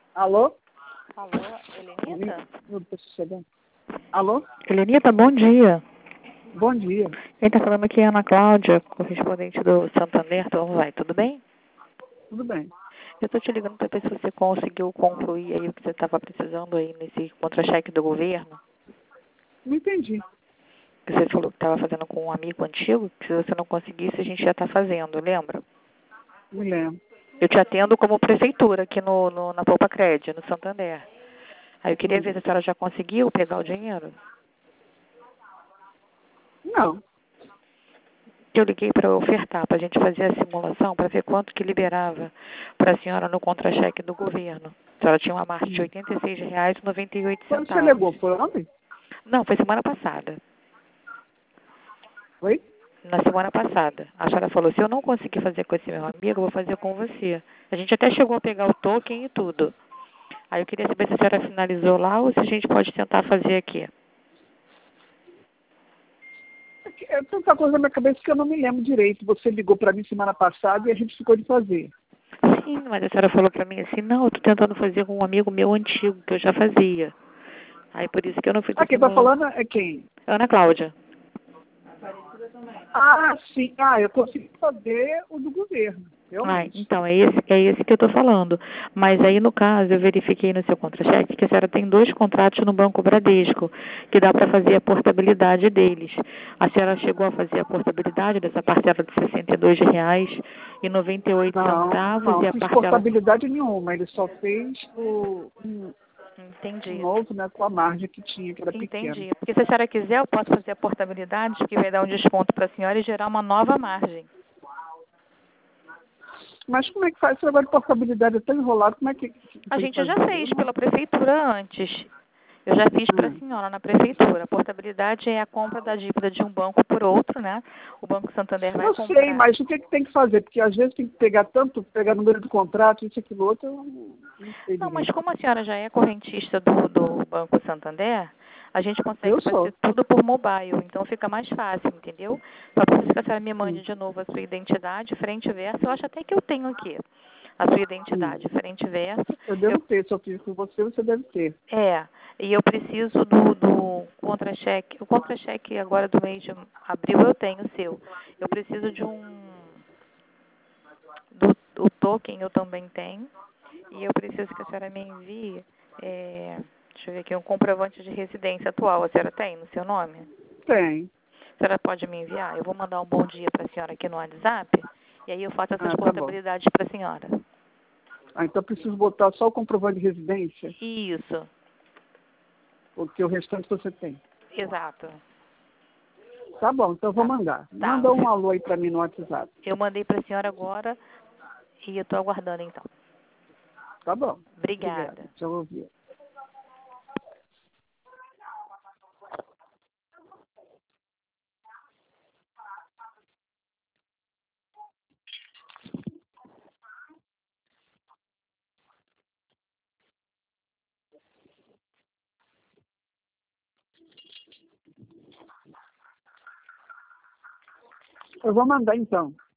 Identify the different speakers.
Speaker 1: Alô?
Speaker 2: Alô, Helenita?
Speaker 1: Alô?
Speaker 2: Helenita, bom dia.
Speaker 1: Bom dia.
Speaker 2: Quem está falando aqui é a Ana Cláudia, correspondente do Santander. Então, vai, tudo bem?
Speaker 1: Tudo bem.
Speaker 2: Eu estou te ligando para ver se você conseguiu concluir aí o que você estava precisando aí nesse contra-cheque do governo.
Speaker 1: Não entendi.
Speaker 2: Que você falou que estava fazendo com um amigo antigo, que se você não conseguisse, a gente já está fazendo, lembra?
Speaker 1: Me lembro.
Speaker 2: Eu te atendo como prefeitura aqui na Poupa Cred, no Santander. Aí eu queria ver se a senhora já conseguiu pegar o dinheiro.
Speaker 1: Não.
Speaker 2: Eu liguei para ofertar, para a gente fazer a simulação, para ver quanto que liberava para a senhora no contra-cheque do governo. A senhora tinha uma margem de R$ 86,98.
Speaker 1: Quando você ligou, foi ontem?
Speaker 2: Não, foi semana passada.
Speaker 1: Oi?
Speaker 2: Na semana passada. A senhora falou, se eu não conseguir fazer com esse meu amigo, eu vou fazer com você. A gente até chegou a pegar o token e tudo. Aí eu queria saber se a senhora finalizou lá ou se a gente pode tentar fazer aqui.
Speaker 1: É tanta coisa na minha cabeça que eu não me lembro direito. Você ligou para mim semana passada e a gente ficou de fazer.
Speaker 2: Sim, mas a senhora falou para mim assim, não, eu estou tentando fazer com um amigo meu antigo, que eu já fazia. Aí por isso que eu não fiz a
Speaker 1: Quem está
Speaker 2: simulação.
Speaker 1: falando é quem?
Speaker 2: Ana Cláudia.
Speaker 1: Ah, sim. Ah, eu consegui fazer o do governo. Realmente.
Speaker 2: Então, é esse que eu estou falando. Mas aí, no caso, eu verifiquei no seu contra-cheque que a senhora tem 2 contratos no Banco Bradesco, que dá para fazer a portabilidade deles. A senhora chegou a fazer a portabilidade dessa parcela de R$ 62,98
Speaker 1: Não
Speaker 2: e a
Speaker 1: fiz
Speaker 2: parcela...
Speaker 1: portabilidade nenhuma. Ele só fez o
Speaker 2: Entendi.
Speaker 1: novo, né, com a margem que tinha, que era pequena.
Speaker 2: Entendi. Porque se a senhora quiser, eu posso fazer a portabilidade, que vai dar um desconto para a senhora e gerar uma nova margem.
Speaker 1: Mas como é que faz? Esse negócio de portabilidade é tão enrolado, como é que
Speaker 2: A
Speaker 1: tem que
Speaker 2: gente já
Speaker 1: fazer?
Speaker 2: fez pela prefeitura antes. Eu já fiz para a senhora na prefeitura. A portabilidade é a compra da dívida de um banco por outro, né? O Banco Santander vai
Speaker 1: Eu
Speaker 2: comprar.
Speaker 1: sei, mas o que, que tem que fazer? Porque às vezes tem que pegar número de contrato, isso, aquilo, outro, eu não sei
Speaker 2: Não, mas
Speaker 1: direito.
Speaker 2: como a senhora já é correntista do Banco Santander, a gente consegue
Speaker 1: Eu
Speaker 2: fazer
Speaker 1: sou.
Speaker 2: tudo por mobile, então fica mais fácil, entendeu? Só preciso que a senhora me mande de novo a sua identidade, frente e verso. Eu acho até que eu tenho aqui a sua identidade, frente e verso.
Speaker 1: Eu devo ter, se eu fiz com você, você deve ter.
Speaker 2: E eu preciso do contra-cheque. O contra-cheque agora do mês de abril eu tenho o seu. Eu preciso de do token eu também tenho. E eu preciso que a senhora me envie, deixa eu ver aqui, um comprovante de residência atual. A senhora tem no seu nome?
Speaker 1: Tem.
Speaker 2: A senhora pode me enviar? Eu vou mandar um bom dia para a senhora aqui no WhatsApp. E aí eu faço essas
Speaker 1: Tá bom.
Speaker 2: portabilidades para a senhora.
Speaker 1: Então eu preciso botar só o comprovante de residência,
Speaker 2: Isso,
Speaker 1: porque o restante você tem.
Speaker 2: exato.
Speaker 1: Tá bom, então eu vou mandar.
Speaker 2: Tá.
Speaker 1: Manda um alô aí pra mim no WhatsApp.
Speaker 2: Eu mandei para a senhora agora e eu estou aguardando então.
Speaker 1: Tá bom.
Speaker 2: Obrigada.
Speaker 1: Já ouvi. Eu vou mandar então.